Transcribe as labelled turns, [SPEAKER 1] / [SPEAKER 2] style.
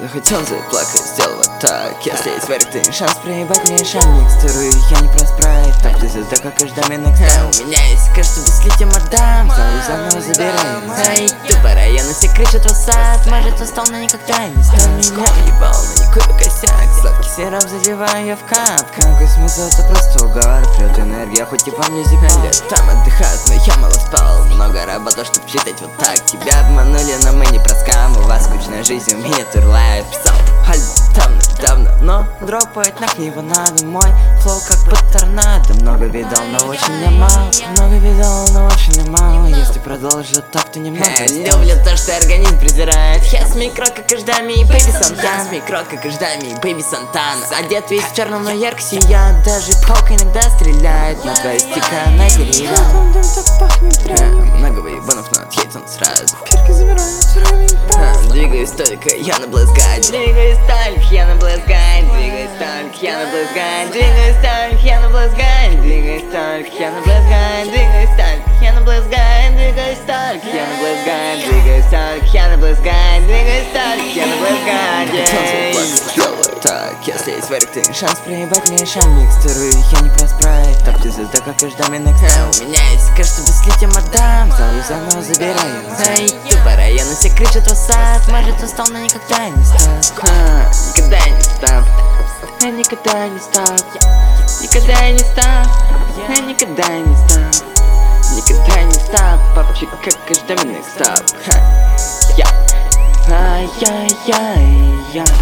[SPEAKER 1] Захотел заплакать, сделал вот так. Если есть варик, ты не шанс проебать мне шаг. Микстурую, я не про спрайт. Так ты звезда, как каждый минут. У меня есть кэш, чтобы слить им отдам. Заново забирай. Эй, тупо районы все кричат в сад. Может устал, но никогда не стал. Меня ебал, но не курю косяк. Сладкий сироп задеваю я в кап. Какой смысл, это просто угар. Прет энергия, хоть и по мне зипали. Там отдыхают, но я мало спал. Много работал, чтоб читать вот так. Тебя обманули, но мы не про скам. У вас скучная жизнь, у меня турлайф. Писал альбом там недавно, но дропает на книгу надо. Мой флоу как под торнадо. Много видал, но очень не мало. Много видал, но очень не мало. Если продолжишь так, то немного. Люблю то, что организм презирает. Я с микро, как и ждами, и Бэйби Сантан. С микро, как и ждами, и Бэйби Сантан. Одет весь в черном, но ярко сияет. Даже паук иногда стреляет. На твои стика на переезд. Много выебанов, но отъедет он сразу.
[SPEAKER 2] Перки забирают время.
[SPEAKER 1] Двигаюсь только, я на блэсгайд. Двигаюсь так, я на блэсгайд. Двигаюсь так, я на блэсгайд. Двигаюсь так, я на блэсгайд. Двигаюсь так, я на блэсгайд. Двигаюсь так, я на блэсгайд. Двигаюсь так, я на блэсгайд. Двигаюсь так, я на блэсгайд. Двигаюсь так, я на блэсгайд. Так, если есть варик, ты шанс проебать мне шаг. Микстурую, я не про спрайт. Так ты звезда, как и ждами next. У меня есть кэш, чтобы слить им отдам. Заново забирай. Эй, тупо районы все кричат в сад. Может устал, но никогда не стал. Никогда не стал. Я никогда не стал. Никогда не стал. Я никогда не стал. Никогда не стал. Папчик, как и ждами next up. Я